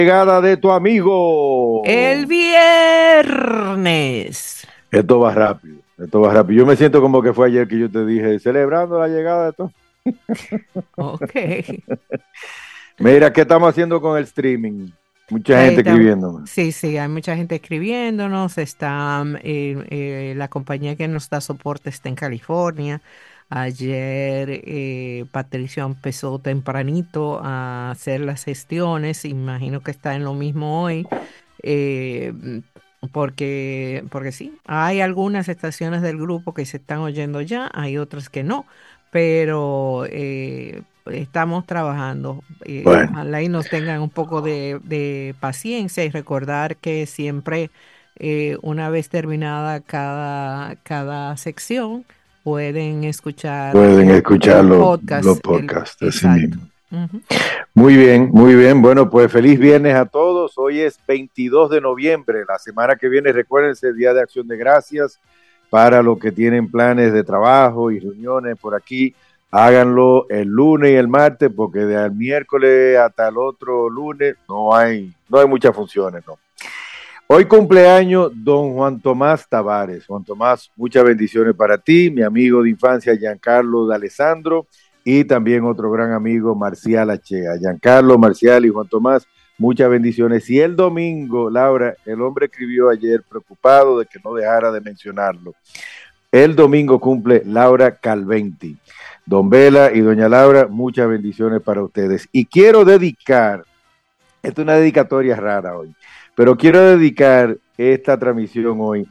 Llegada de tu amigo. El viernes. Esto va rápido, esto va rápido. Yo me siento como que fue ayer que yo te dije, celebrando la llegada de tu... Ok. Mira, ¿qué estamos haciendo con el streaming? Mucha Ahí gente está. escribiéndome. Sí, sí, hay mucha gente escribiéndonos. Está la compañía que nos da soporte está en California. Ayer Patricio empezó tempranito a hacer las gestiones. Imagino que está en lo mismo hoy. eh, porque sí, hay algunas estaciones del grupo que se están oyendo ya, hay otras que no, pero estamos trabajando. Bueno, Ojalá y nos tengan un poco de paciencia y recordar que siempre, una vez terminada cada sección, pueden escuchar pueden escuchar el los podcast, podcasts, así exacto. mismo. Ujú. Muy bien, muy bien. Bueno, pues feliz viernes a todos. Hoy es 22 de noviembre. La semana que viene, recuérdense, Día de Acción de Gracias. Para los que tienen planes de trabajo y reuniones por aquí, háganlo el lunes y el martes, porque del miércoles hasta el otro lunes no hay muchas funciones, ¿no? Hoy cumpleaños don Juan Tomás Tavares. Juan Tomás, muchas bendiciones para ti, mi amigo de infancia Giancarlo D'Alessandro y también otro gran amigo Marcial Achea. Giancarlo, Marcial y Juan Tomás, muchas bendiciones. Y el domingo, Laura, el hombre escribió ayer preocupado de que no dejara de mencionarlo. El domingo cumple Laura Calventi. Don Vela y doña Laura, muchas bendiciones para ustedes. Y quiero dedicar, esta es una dedicatoria rara hoy, pero quiero dedicar esta transmisión hoy.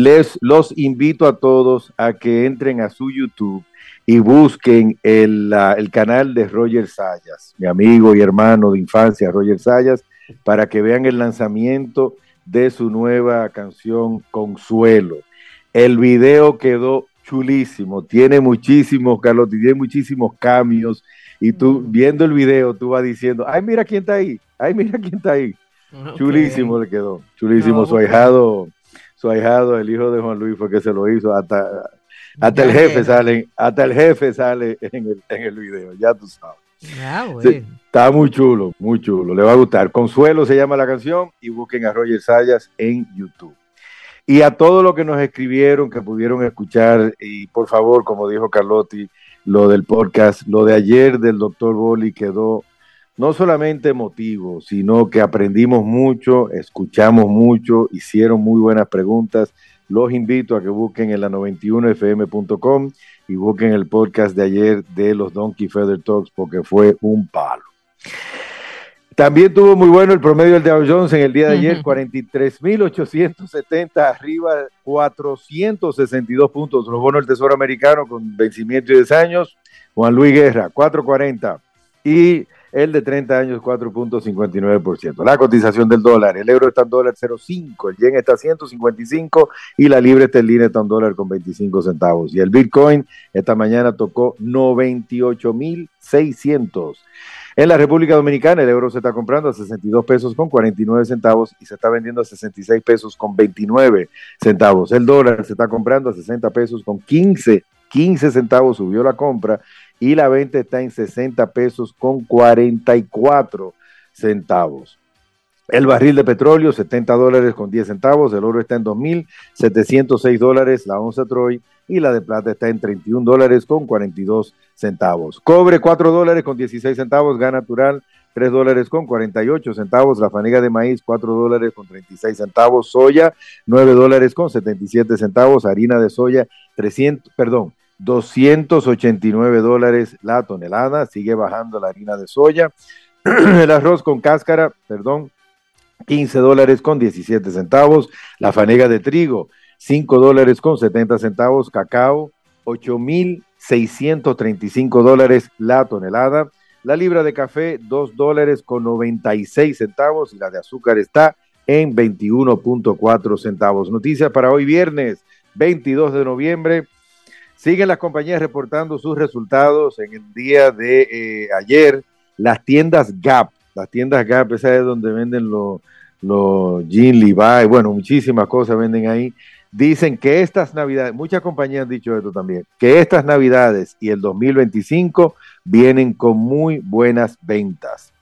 Los invito a todos a que entren a su YouTube y busquen el canal de Roger Sayas, mi amigo y hermano de infancia, Roger Sayas, para que vean el lanzamiento de su nueva canción Consuelo. El video quedó chulísimo, tiene muchísimos, Carlos, tiene muchísimos cambios, y tú Mm, viendo el video, tú vas diciendo, ay, mira quién está ahí, ay, mira quién está ahí. ok, Chulísimo le quedó, lo voy chulísimo. a buscar. Su ahijado, el hijo de Juan Luis fue que se lo hizo. Hasta el Jan jefe Guerra. sale, hasta el jefe sale en el video, ya tú sabes. Ah, Sí, bueno. está muy chulo, muy chulo. Le va a gustar. Consuelo se llama la canción y busquen a Roger Sayas en YouTube. Y a todos los que nos escribieron, que pudieron escuchar, y por favor, como dijo Carlotti, lo del podcast, lo de ayer del doctor Boli quedó no solamente emotivo, sino que aprendimos mucho, escuchamos mucho, hicieron muy buenas preguntas. Los invito a que busquen en la 91fm.com y busquen el podcast de ayer de los Donkey Feather Talks porque fue un palo. También tuvo muy bueno el promedio del Dow Jones en el día de ayer, 43.870 arriba, 462 puntos. Los bonos del Tesoro Americano con vencimiento de 10 años, Juan Luis Guerra, 440. Y el de 30 años, 4.59%. La cotización del dólar, el euro está en dólar 0.5, el yen está a 155 y la libra esterlina está en dólar con 25 centavos. Y el Bitcoin esta mañana tocó 98.600. En la República Dominicana el euro se está comprando a 62 pesos con 49 centavos y se está vendiendo a 66 pesos con 29 centavos. El dólar se está comprando a 60 pesos con 15 centavos, subió la compra y la venta está en 60 pesos con 44 centavos. El barril de petróleo, $70 con 10 centavos. El oro está en $2,706, la onza Troy. Y la de plata está en $31 con 42 centavos. Cobre, $4 con 16 centavos. Gas natural, $3 con 48 centavos. La fanega de maíz, $4 con 36 centavos. Soya, $9 con 77 centavos. Harina de soya, $289 la tonelada. Sigue bajando la harina de soya. El arroz con cáscara, $15 con 17 centavos. La fanega de trigo, $5 con 70 centavos. Cacao, $8,635 la tonelada. La libra de café, $2 con 96 centavos. Y la de azúcar está en 21.4 centavos. Noticias para hoy viernes 22 de noviembre. Siguen las compañías reportando sus resultados en el día de ayer. Las tiendas Gap, esa es donde venden los Jean Levi, bueno, muchísimas cosas venden ahí. Dicen que estas navidades, muchas compañías han dicho esto también, que estas navidades y el 2025 vienen con muy buenas ventas.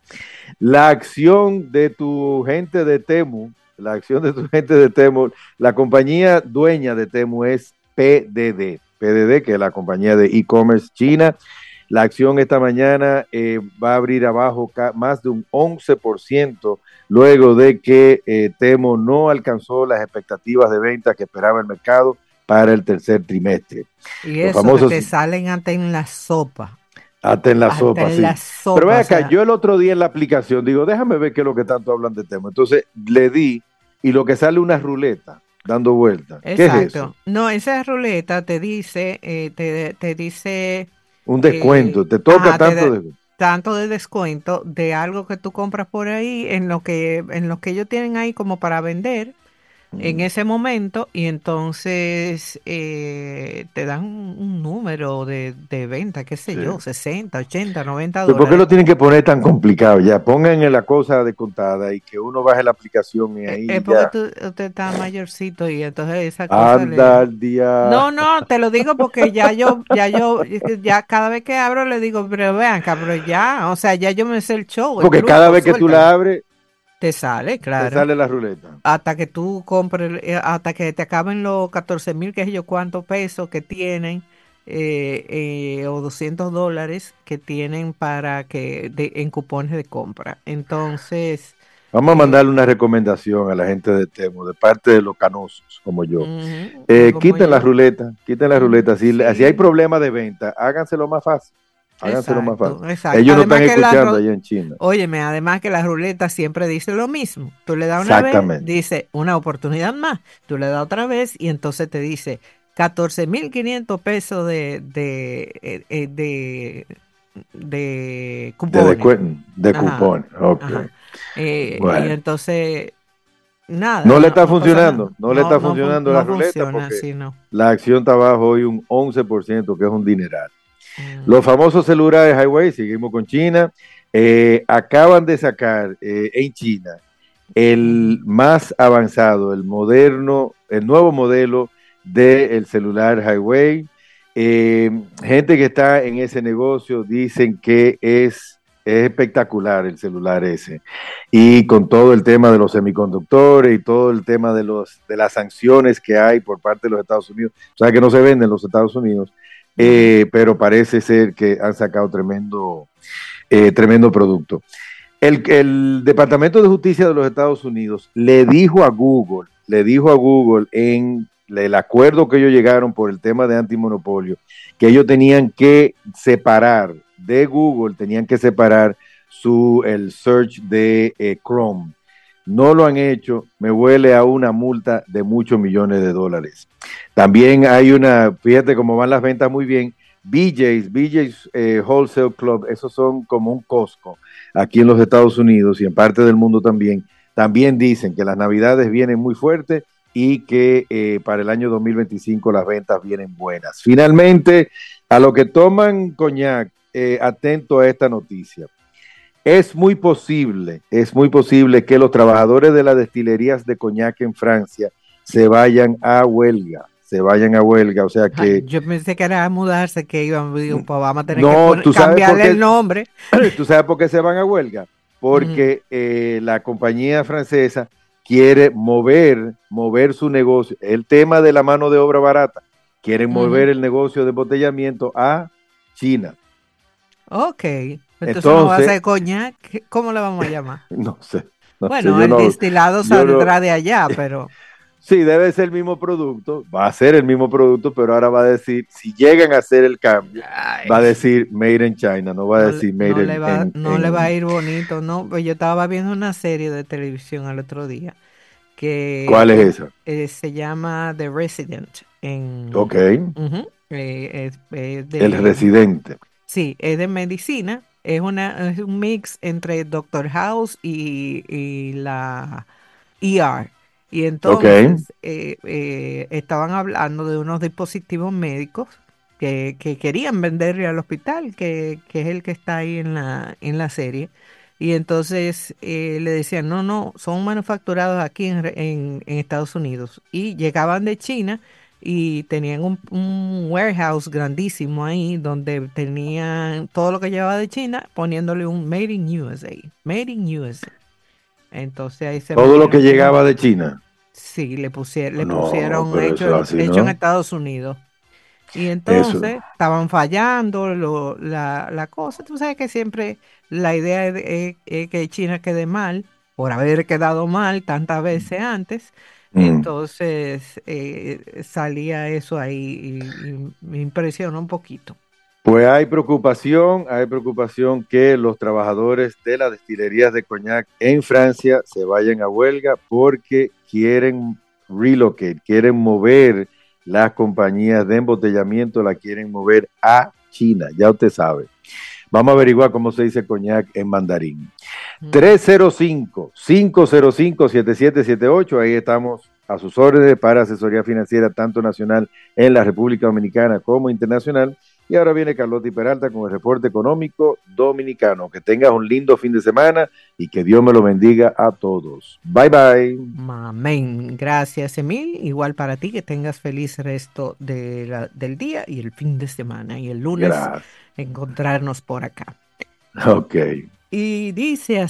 La acción de tu gente de Temu, la acción de tu gente de Temu, la compañía dueña de Temu es PDD, que es la compañía de e-commerce china. La acción esta mañana va a abrir abajo más de un 11% luego de que Temu no alcanzó las expectativas de venta que esperaba el mercado para el tercer trimestre. Y Los eso que te famosos salen hasta en la sopa, hasta en la hasta sopa, en la sí. Pero ve sopa, o acá, sea, yo el otro día en la aplicación digo, déjame ver qué es lo que tanto hablan de Temu. Entonces le di y lo que sale una ruleta dando vueltas. ¿Qué es eso? exacto. No, esa ruleta te dice, te dice, Un descuento, te toca ajá, te tanto da de... tanto de descuento de algo que tú compras por ahí en lo que ellos tienen ahí como para vender en ese momento y entonces te dan un número de venta, qué sé Sí. yo, 60 80 90 Pero ¿por qué dólares. lo tienen que poner tan complicado? Ya pongan en la cosa de contada y que uno baje la aplicación y Es ahí porque ya. usted está mayorcito y entonces esa cosa Anda le... al día. No, no, te lo digo porque es que ya cada vez que abro le digo, pero vean, acá, pero ya, o sea, ya yo me sé el show, el Porque cada truco, vez que tú suéltalo. la abres, Te sale, te claro. sale la ruleta. Hasta que tú compres, hasta que te acaben los 14,000, que es yo cuántos pesos que tienen, o $200 que tienen en cupones de compra. Entonces, Vamos a eh, mandarle una recomendación a la gente de Temu, de parte de los canosos como yo. ujú, como Quiten la yo. ruleta, quiten la ruleta. Si hay Sí, problema de venta, háganselo más fácil. Háganselo más fácil. exacto, exacto. Ellos no están escuchando allá en China. óyeme, además que la ruleta siempre dice lo mismo. Tú le das una vez, Exactamente. dice una oportunidad más. Tú le das otra vez y entonces te dice 14,500 pesos de cupones. De Ajá, cupón. Ok. ajá. Y Bueno. entonces, nada, No le no, está no pasa nada. funcionando. No le está funcionando la No ruleta funciona porque así, no. la acción está abajo hoy un 11%, que es un dineral. Los Mm, famosos celulares Highway, seguimos con China, acaban de sacar en China ujú. el más avanzado, el moderno, el nuevo modelo del celular Highway. Gente que está en ese negocio dicen que es espectacular el celular ese. Y con todo el tema de los semiconductores y todo el tema de las sanciones que hay por parte de los Estados Unidos, o sea que no se venden en los Estados Unidos, Ujú. pero parece ser que han sacado tremendo producto. El Departamento de Justicia de los Estados Unidos le dijo a Google en el acuerdo que ellos llegaron por el tema de antimonopolio, que ellos tenían que separar de Google, tenían que separar el search de Chrome. No lo han hecho, me huele a una multa de muchos millones de dólares. También hay fíjate cómo van las ventas muy bien. BJ's Wholesale Club, esos son como un Costco aquí en los Estados Unidos y en parte del mundo también. También dicen que las navidades vienen muy fuertes y que para el año 2025 las ventas vienen buenas. Finalmente, a lo que toman coñac, atento a esta noticia. Es muy posible que los trabajadores de las destilerías de coñac en Francia se vayan a huelga, o sea Ay, que yo pensé que era mudarse, que iban, digo, pues vamos a tener que no, cambiarle el nombre. tú sabes por qué se van a huelga, Ujú, porque la compañía francesa quiere mover su negocio, el tema de la mano de obra barata, quieren ujú. mover el negocio de embotellamiento a China. Ok, entonces no va a Entonces, ser coñac, ¿cómo le vamos a llamar? no sé, no sé, Bueno, el destilado yo no, saldrá de allá, pero... sí, debe ser el mismo producto, va a ser el mismo producto, pero ahora va a decir, si llegan a hacer el cambio, va a Ay, decir Made in China, no va a decir Made no le va a ir bonito, ¿no? Pues yo estaba viendo una serie de televisión el otro día que ¿Cuál es esa? se llama The Resident Ok, ujú, el residente. sí, es de medicina, es un mix entre Doctor House y la ER. Y Ok, entonces estaban hablando de unos dispositivos médicos que querían venderle al hospital, que es el que está ahí en la serie. Y entonces le decían, no, son manufacturados aquí en Estados Unidos. Y llegaban de China y tenían un warehouse grandísimo ahí donde tenían todo lo que llevaba de China poniéndole un Made in USA, Made in USA. Entonces ahí se Todo lo que metieron con llegaba de China. sí, le No, pusieron pero eso así, hecho en ¿no? Estados Unidos. Y Eso. entonces estaban fallando la cosa. Tú sabes que siempre la idea es que China quede mal por haber quedado mal tantas veces antes. Mm. Entonces salía eso ahí y me impresionó un poquito. Pues hay preocupación que los trabajadores de las destilerías de coñac en Francia se vayan a huelga porque quieren relocate, quieren mover las compañías de embotellamiento, la quieren mover a China, ya usted sabe. Vamos a averiguar cómo se dice coñac en mandarín. Mm. 305-505-7778, ahí estamos a sus órdenes para asesoría financiera tanto nacional en la República Dominicana como internacional. Y ahora viene Carlotti Peralta con el reporte económico dominicano. Que tengas un lindo fin de semana y que Dios me lo bendiga a todos. Bye bye. Amén. Gracias, Emil. Igual para ti, que tengas feliz resto del día y el fin de semana. Y el lunes Gracias. encontrarnos por acá. Ok. Y dice